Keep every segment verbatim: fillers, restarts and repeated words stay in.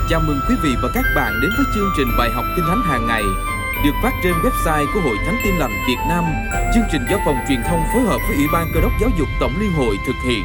Chào mừng quý vị và các bạn đến với chương trình bài học Kinh Thánh hàng ngày được phát trên website của Hội Thánh Tin Lành Việt Nam. Chương trình do Phòng Truyền thông phối hợp với Ủy ban Cơ đốc Giáo dục Tổng Liên hội thực hiện.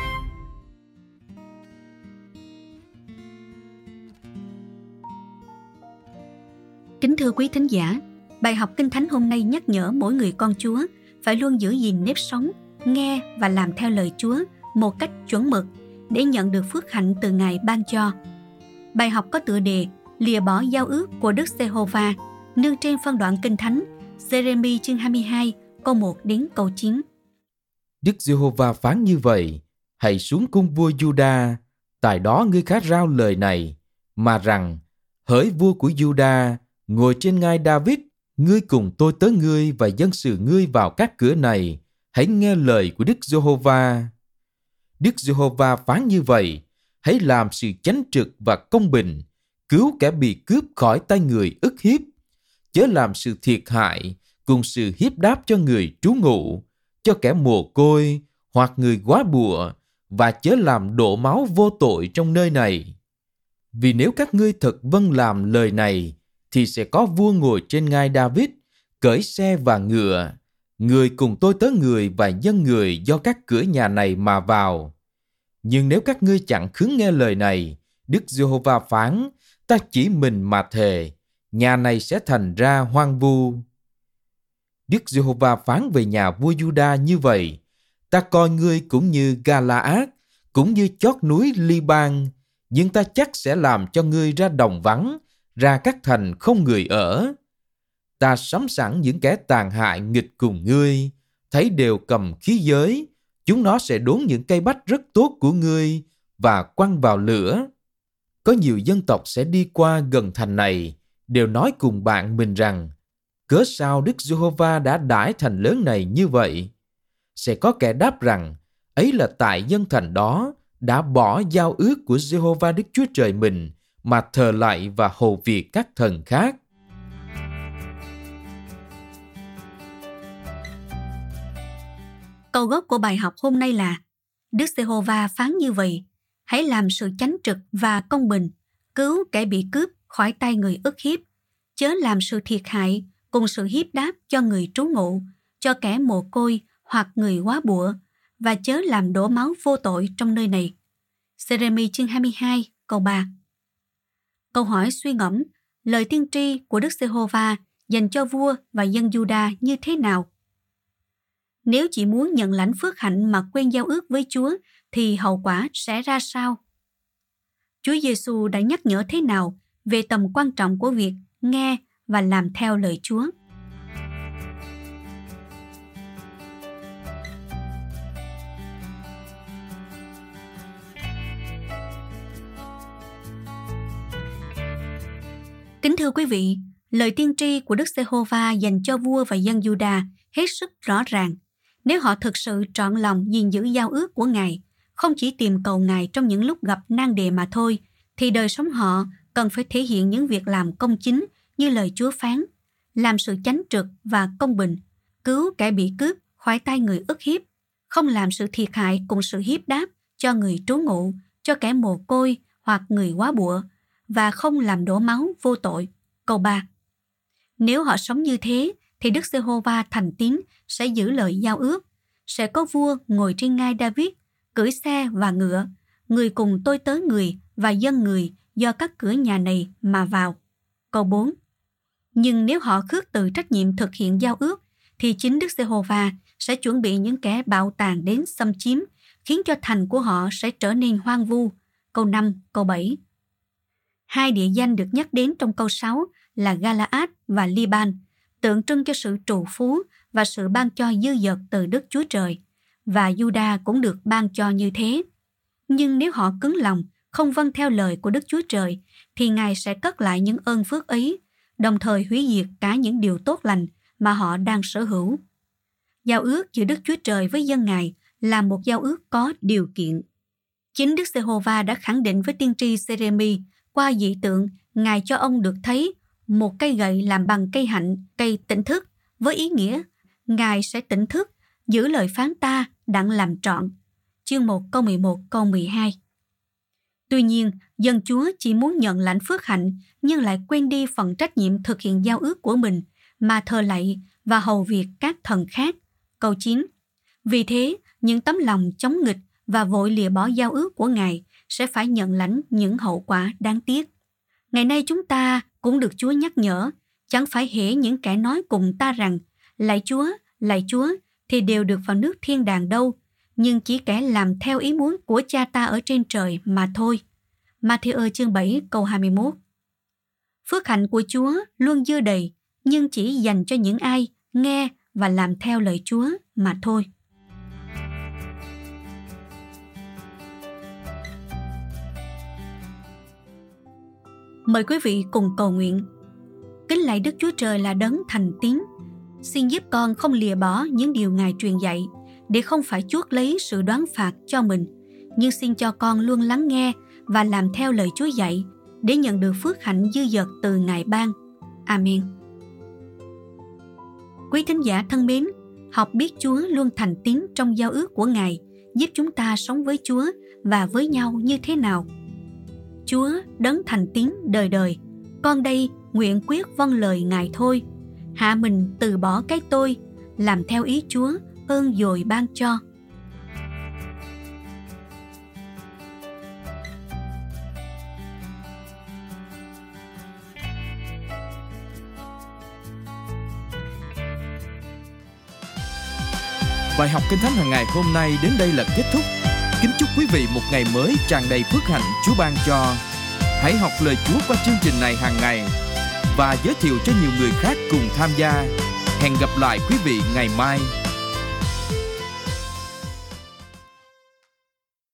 Kính thưa quý thính giả, bài học Kinh Thánh hôm nay nhắc nhở mỗi người con Chúa phải luôn giữ gìn nếp sống, nghe và làm theo lời Chúa một cách chuẩn mực để nhận được phước hạnh từ Ngài ban cho. Bài học có tựa đề Lìa bỏ giao ước của Đức Giê-hô-va, nương trên phân đoạn Kinh Thánh Giê-rê-mi chương hai mươi hai, câu một đến câu chín. Đức Giê-hô-va phán như vậy: Hãy xuống cung vua Giu-đa, tại đó ngươi khá rao lời này, mà rằng: Hỡi vua của Giu-đa, ngồi trên ngai David, ngươi cùng tôi tớ ngươi và dân sự ngươi vào các cửa này, hãy nghe lời của Đức Giê-hô-va. Đức Giê-hô-va phán như vậy: Hãy làm sự chánh trực và công bình, cứu kẻ bị cướp khỏi tay người ức hiếp, chớ làm sự thiệt hại cùng sự hiếp đáp cho người trú ngụ, cho kẻ mồ côi hoặc người góa bụa, và chớ làm đổ máu vô tội trong nơi này. Vì nếu các ngươi thật vâng làm lời này, thì sẽ có vua ngồi trên ngai David, cởi xe và ngựa, người cùng tôi tớ người và dân người do các cửa nhà này mà vào. Nhưng nếu các ngươi chẳng khứng nghe lời này, Đức Giê-hô-va phán, ta chỉ mình mà thề, nhà này sẽ thành ra hoang vu. Đức Giê-hô-va phán về nhà vua Giu-đa như vậy: Ta coi ngươi cũng như Ga-la-át, cũng như chót núi Li-ban, nhưng ta chắc sẽ làm cho ngươi ra đồng vắng, ra các thành không người ở. Ta sắm sẵn những kẻ tàn hại nghịch cùng ngươi, thấy đều cầm khí giới, chúng nó sẽ đốn những cây bách rất tốt của ngươi và quăng vào lửa. Có nhiều dân tộc sẽ đi qua gần thành này, đều nói cùng bạn mình rằng: Cớ sao Đức Giê-hô-va đã đãi thành lớn này như vậy? Sẽ có kẻ đáp rằng: Ấy là tại dân thành đó đã bỏ giao ước của Giê-hô-va Đức Chúa Trời mình, mà thờ lạy và hầu việc các thần khác. Câu gốc của bài học hôm nay là: Đức Giê-hô-va phán như vậy: Hãy làm sự chánh trực và công bình, cứu kẻ bị cướp khỏi tay người ức hiếp, chớ làm sự thiệt hại cùng sự hiếp đáp cho người trú ngụ, cho kẻ mồ côi hoặc người góa bụa, và chớ làm đổ máu vô tội trong nơi này. Giê-rê-mi chương hai mươi hai, câu ba. Câu hỏi suy ngẫm: lời tiên tri của Đức Giê-hô-va dành cho vua và dân Giu-đa như thế nào? Nếu chỉ muốn nhận lãnh phước hạnh mà quên giao ước với Chúa, thì hậu quả sẽ ra sao? Chúa Giêsu đã nhắc nhở thế nào về tầm quan trọng của việc nghe và làm theo lời Chúa? Kính thưa quý vị, lời tiên tri của Đức Giê-hô-va dành cho vua và dân Giu-đa hết sức rõ ràng. Nếu họ thực sự trọn lòng gìn giữ giao ước của Ngài, không chỉ tìm cầu Ngài trong những lúc gặp nan đề mà thôi, thì đời sống họ cần phải thể hiện những việc làm công chính như lời Chúa phán, làm sự chánh trực và công bình, cứu kẻ bị cướp khỏi tay người ức hiếp, không làm sự thiệt hại cùng sự hiếp đáp cho người trú ngụ, cho kẻ mồ côi hoặc người góa bụa, và không làm đổ máu vô tội. Câu ba. Nếu họ sống như thế, thì Đức Giê-hô-va thành tín sẽ giữ lời giao ước. Sẽ có vua ngồi trên ngai David, cưỡi xe và ngựa, người cùng tôi tớ người và dân người do các cửa nhà này mà vào. Câu bốn. Nhưng nếu họ khước từ trách nhiệm thực hiện giao ước, thì chính Đức Giê-hô-va sẽ chuẩn bị những kẻ bạo tàn đến xâm chiếm, khiến cho thành của họ sẽ trở nên hoang vu. Câu năm, câu bảy. Hai địa danh được nhắc đến trong câu sáu là Ga-la-át và Li-ban, tượng trưng cho sự trù phú và sự ban cho dư dật từ Đức Chúa Trời, và Giu-đa cũng được ban cho như thế. Nhưng nếu họ cứng lòng, không vâng theo lời của Đức Chúa Trời, thì Ngài sẽ cất lại những ơn phước ấy, đồng thời hủy diệt cả những điều tốt lành mà họ đang sở hữu. Giao ước giữa Đức Chúa Trời với dân Ngài là một giao ước có điều kiện. Chính Đức Giê-hô-va đã khẳng định với tiên tri Giê-rê-mi qua dị tượng Ngài cho ông được thấy một cây gậy làm bằng cây hạnh, cây tỉnh thức, với ý nghĩa Ngài sẽ tỉnh thức, giữ lời phán ta đặng làm trọn. Chương một câu mười một câu mười hai. Tuy nhiên, dân Chúa chỉ muốn nhận lãnh phước hạnh nhưng lại quên đi phần trách nhiệm thực hiện giao ước của mình mà thờ lạy và hầu việc các thần khác. Câu chín. Vì thế, những tấm lòng chống nghịch và vội lìa bỏ giao ước của Ngài sẽ phải nhận lãnh những hậu quả đáng tiếc. Ngày nay chúng ta cũng được Chúa nhắc nhở, chẳng phải hễ những kẻ nói cùng ta rằng lạy Chúa, lạy Chúa thì đều được vào nước thiên đàng đâu, nhưng chỉ kẻ làm theo ý muốn của Cha ta ở trên trời mà thôi. Ma-thi-ơ chương bảy câu hai mươi mốt. Phước hạnh của Chúa luôn dư đầy, nhưng chỉ dành cho những ai nghe và làm theo lời Chúa mà thôi. Mời quý vị cùng cầu nguyện. Kính lạy Đức Chúa Trời là đấng thành tín, xin giúp con không lìa bỏ những điều Ngài truyền dạy để không phải chuốc lấy sự đoán phạt cho mình, nhưng xin cho con luôn lắng nghe và làm theo lời Chúa dạy để nhận được phước hạnh dư dật từ Ngài ban. Amen. Quý thính giả thân mến, học biết Chúa luôn thành tín trong giao ước của Ngài giúp chúng ta sống với Chúa và với nhau như thế nào? Chúa đấng thành tín đời đời, con đây nguyện quyết vâng lời Ngài thôi, hạ mình từ bỏ cái tôi, làm theo ý Chúa ơn dồi ban cho. Bài học Kinh Thánh hàng ngày hôm nay đến đây là kết thúc. Kính chúc quý vị một ngày mới tràn đầy phước hạnh Chúa ban cho. Hãy học lời Chúa qua chương trình này hàng ngày và giới thiệu cho nhiều người khác cùng tham gia. Hẹn gặp lại quý vị ngày mai.